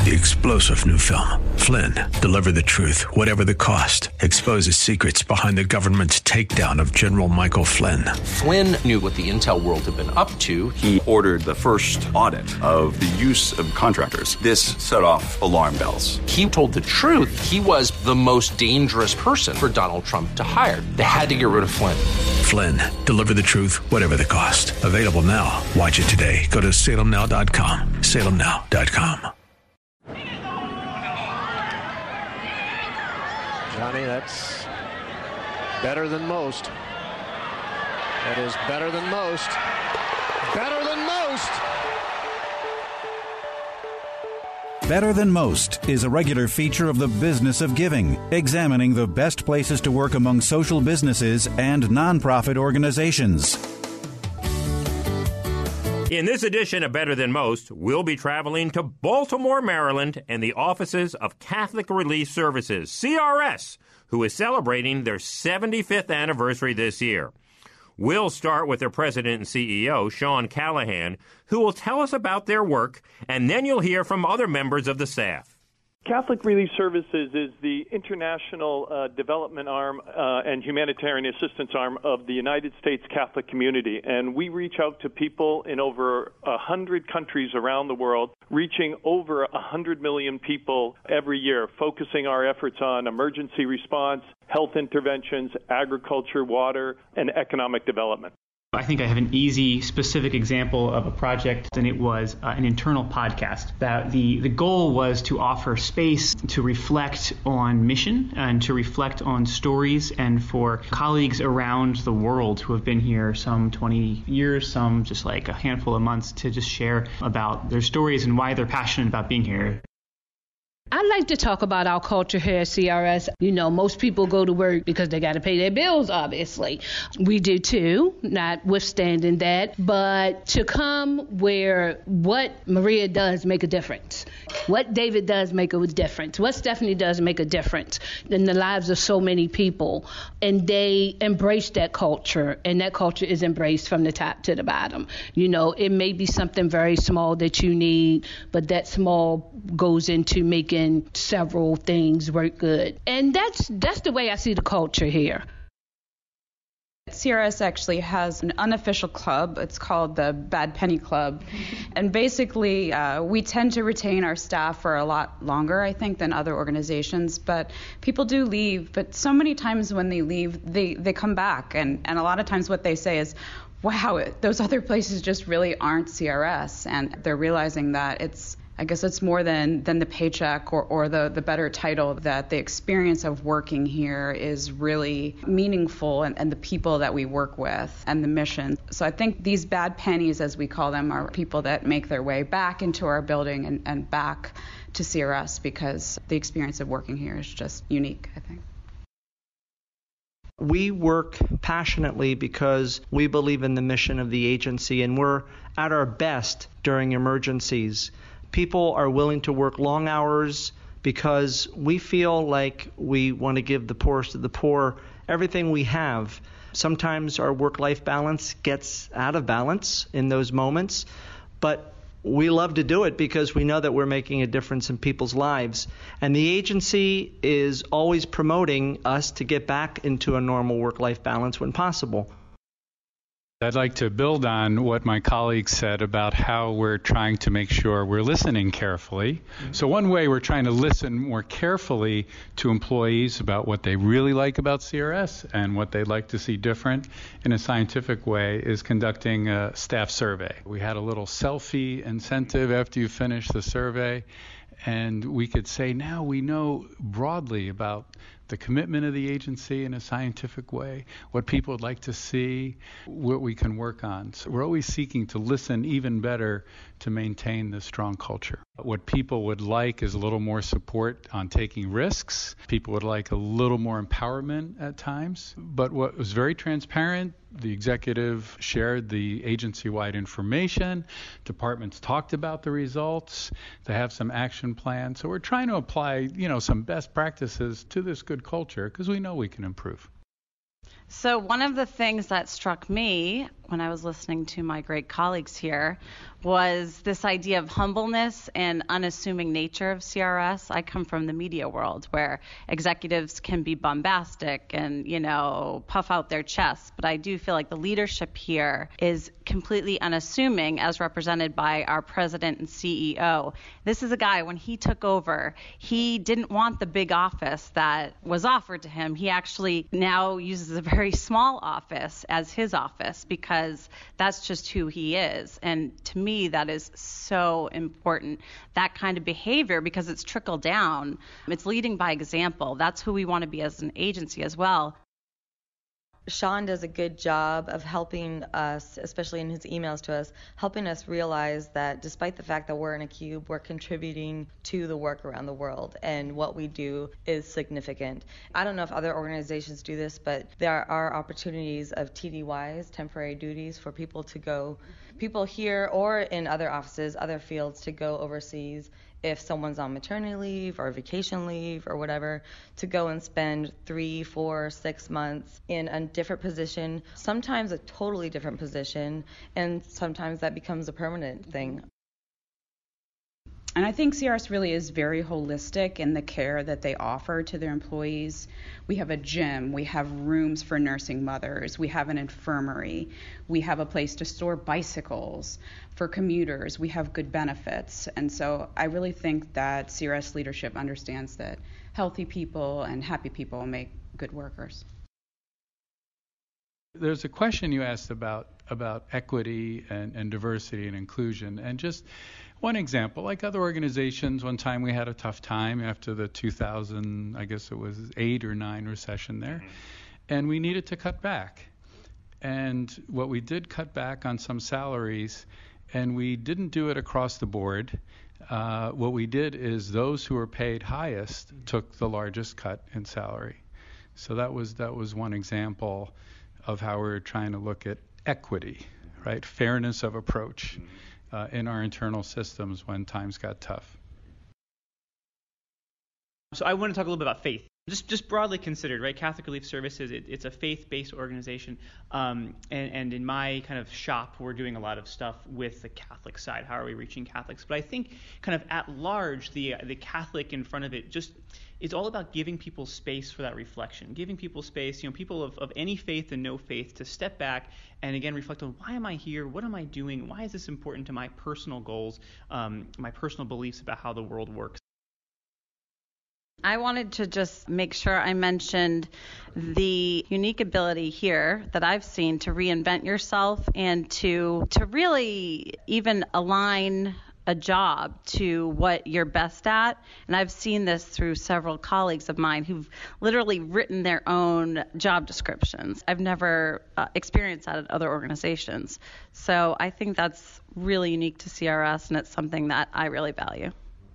The explosive new film, Flynn, deliver the truth, whatever the cost, exposes secrets behind the government's takedown of General Michael Flynn. Flynn knew what the intel world had been up to. He ordered the first audit of the use of contractors. This set off alarm bells. He told the truth. He was the most dangerous person for Donald Trump to hire. They had to get rid of Flynn. Flynn, deliver the truth, whatever the cost. Available now. Watch it today. Go to salemnow.com. salemnow.com. Johnny, that's better than most. That is better than most. Better than most. Better Than Most is a regular feature of The Business of Giving, examining the best places to work among social businesses and nonprofit organizations. In this edition of Better Than Most, we'll be traveling to Baltimore, Maryland, and the offices of Catholic Relief Services, CRS, who is celebrating their 75th anniversary this year. We'll start with their president and CEO, Sean Callahan, who will tell us about their work, and then you'll hear from other members of the staff. Catholic Relief Services is the international development arm and humanitarian assistance arm of the United States Catholic community. And we reach out to people in over 100 countries around the world, reaching over 100 million people every year, focusing our efforts on emergency response, health interventions, agriculture, water, and economic development. I think I have an easy, specific example of a project, and it was an internal podcast. That the goal was to offer space to reflect on mission and to reflect on stories, and for colleagues around the world who have been here some 20 years, some just like a handful of months, to just share about their stories and why they're passionate about being here. I like to talk about our culture here at CRS. You know, most people go to work because they got to pay their bills, obviously. We do too, notwithstanding that. But to come where what Maria does make a difference, what David does make a difference, what Stephanie does make a difference in the lives of so many people. And they embrace that culture, and that culture is embraced from the top to the bottom. You know, it may be something very small that you need, but that small goes into making several things work good. And that's the way I see the culture here. CRS actually has an unofficial club. It's called the Bad Penny Club. And basically, we tend to retain our staff for a lot longer, I think, than other organizations. But people do leave. But so many times when they leave, they come back. And a lot of times what they say is, wow, those other places just really aren't CRS. And they're realizing that I guess it's more than the paycheck or the better title, that the experience of working here is really meaningful, and the people that we work with and the mission. So I think these bad pennies, as we call them, are people that make their way back into our building and back to CRS, because the experience of working here is just unique, I think. We work passionately because we believe in the mission of the agency, and we're at our best during emergencies. People are willing to work long hours because we feel like we want to give the poorest of the poor everything we have. Sometimes our work-life balance gets out of balance in those moments, but we love to do it because we know that we're making a difference in people's lives. And the agency is always promoting us to get back into a normal work-life balance when possible. I'd like to build on what my colleagues said about how we're trying to make sure we're listening carefully. So one way we're trying to listen more carefully to employees about what they really like about CRS and what they'd like to see different in a scientific way is conducting a staff survey. We had a little selfie incentive after you finish the survey, and we could say now we know broadly about the commitment of the agency in a scientific way, what people would like to see, what we can work on. So we're always seeking to listen even better to maintain this strong culture. What people would like is a little more support on taking risks. People would like a little more empowerment at times. But what was very transparent, the executive shared the agency-wide information. Departments talked about the results. They have some action plans. So we're trying to apply, some best practices to this good culture because we know we can improve. So one of the things that struck me when I was listening to my great colleagues here was this idea of humbleness and unassuming nature of CRS. I come from the media world where executives can be bombastic and, puff out their chests. But I do feel like the leadership here is completely unassuming as represented by our president and CEO. This is a guy, when he took over, he didn't want the big office that was offered to him. He actually now uses a very small office as his office because that's just who he is. And to me, that is so important, that kind of behavior, because it's trickle down. It's leading by example. That's who we want to be as an agency as well. Sean does a good job of helping us, especially in his emails to us, helping us realize that despite the fact that we're in a cube, we're contributing to the work around the world, and what we do is significant. I don't know if other organizations do this, but there are opportunities of TDYs, temporary duties, for people here or in other offices, other fields, to go overseas if someone's on maternity leave or vacation leave or whatever, to go and spend 3, 4, 6 months in a different position, sometimes a totally different position, and sometimes that becomes a permanent thing. And I think CRS really is very holistic in the care that they offer to their employees. We have a gym, we have rooms for nursing mothers, we have an infirmary, we have a place to store bicycles for commuters, we have good benefits. And so I really think that CRS leadership understands that healthy people and happy people make good workers. There's a question you asked about equity and diversity and inclusion, and just one example, like other organizations, one time we had a tough time after the 2000, I guess it was 8 or 9 recession there, and we needed to cut back. And what we did, cut back on some salaries, and we didn't do it across the board. What we did is those who were paid highest took the largest cut in salary. So that was one example of how we're trying to look at equity, right? Fairness of approach in our internal systems when times got tough. So I want to talk a little bit about faith. Just broadly considered, right? Catholic Relief Services, it's a faith-based organization, and in my kind of shop, we're doing a lot of stuff with the Catholic side. How are we reaching Catholics? But I think kind of at large, the Catholic in front of it just it's all about giving people space for that reflection, giving people space, people of any faith and no faith, to step back and again reflect on, why am I here? What am I doing? Why is this important to my personal goals, my personal beliefs about how the world works? I wanted to just make sure I mentioned the unique ability here that I've seen to reinvent yourself and to really even align a job to what you're best at. And I've seen this through several colleagues of mine who've literally written their own job descriptions. I've never experienced that at other organizations. So I think that's really unique to CRS, and it's something that I really value.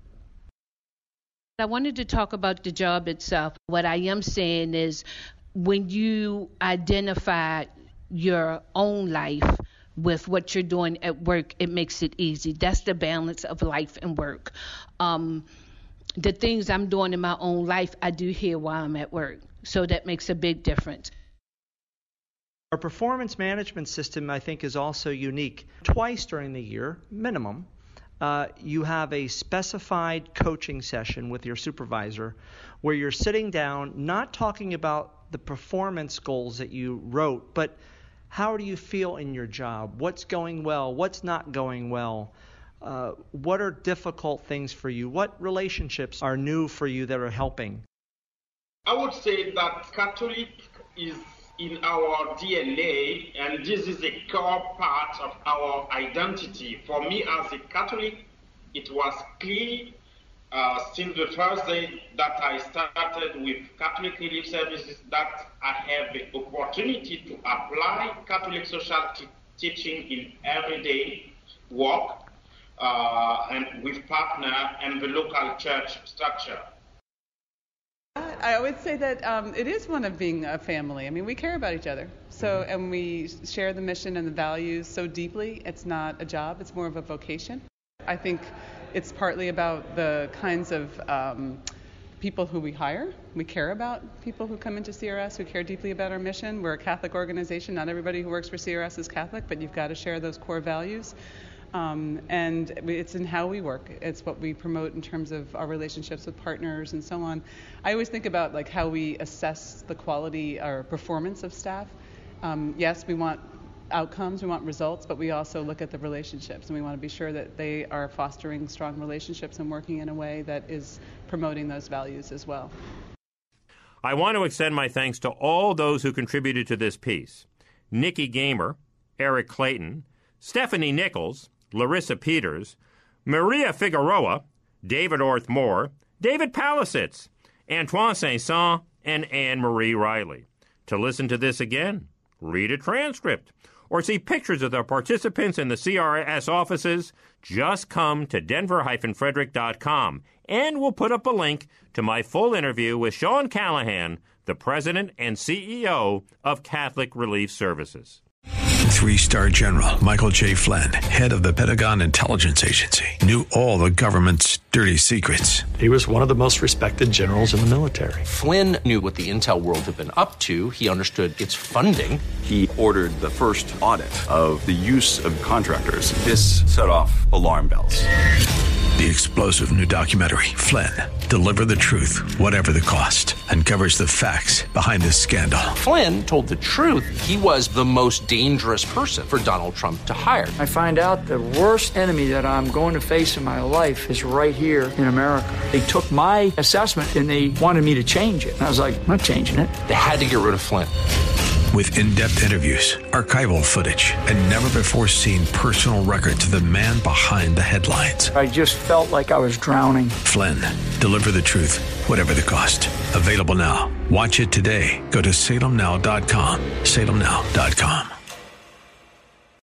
I wanted to talk about the job itself. What I am saying is, when you identify your own life with what you're doing at work, it makes it easy. That's the balance of life and work. The things I'm doing in my own life, I do here while I'm at work. So that makes a big difference. Our performance management system, I think, is also unique. Twice during the year, minimum, you have a specified coaching session with your supervisor where you're sitting down, not talking about the performance goals that you wrote, but how do you feel in your job? What's going well? What's not going well? What are difficult things for you? What relationships are new for you that are helping? I would say that Catholic is in our DNA, and this is a core part of our identity. For me as a Catholic, it was clear since the first day that I started with Catholic Relief Services that I have the opportunity to apply Catholic social teaching in everyday work and with partner and the local church structure. I would say that it is one of being a family. I mean, we care about each other. So, and we share the mission and the values so deeply. It's not a job, it's more of a vocation. I think it's partly about the kinds of people who we hire. We care about people who come into CRS who care deeply about our mission. We're a Catholic organization. Not everybody who works for CRS is Catholic, but you've got to share those core values. And it's in how we work. It's what we promote in terms of our relationships with partners and so on. I always think about like how we assess the quality or performance of staff. Yes, we want outcomes, we want results, but we also look at the relationships, and we want to be sure that they are fostering strong relationships and working in a way that is promoting those values as well. I want to extend my thanks to all those who contributed to this piece. Nikki Gamer, Eric Clayton, Stephanie Nichols, Larissa Peters, Maria Figueroa, David Orth Moore, David Palisitz, Antoine Saint-Saëns, and Anne-Marie Riley. To listen to this again, read a transcript, or see pictures of the participants in the CRS offices, just come to denver-frederick.com, and we'll put up a link to my full interview with Sean Callahan, the president and CEO of Catholic Relief Services. 3-star General Michael J. Flynn, head of the Pentagon Intelligence Agency, knew all the government's dirty secrets. He was one of the most respected generals in the military. Flynn knew what the intel world had been up to. He understood its funding. He ordered the first audit of the use of contractors. This set off alarm bells. The explosive new documentary, Flynn, Deliver the Truth, Whatever the Cost, uncovers the facts behind this scandal. Flynn told the truth. He was the most dangerous person for Donald Trump to hire. I find out the worst enemy that I'm going to face in my life is right here in America. They took my assessment and they wanted me to change it. And I was like, I'm not changing it. They had to get rid of Flynn. With in-depth interviews, archival footage, and never-before-seen personal records of the man behind the headlines. I just felt like I was drowning. Flynn, Deliver the Truth, Whatever the Cost. Available now. Watch it today. Go to salemnow.com. salemnow.com.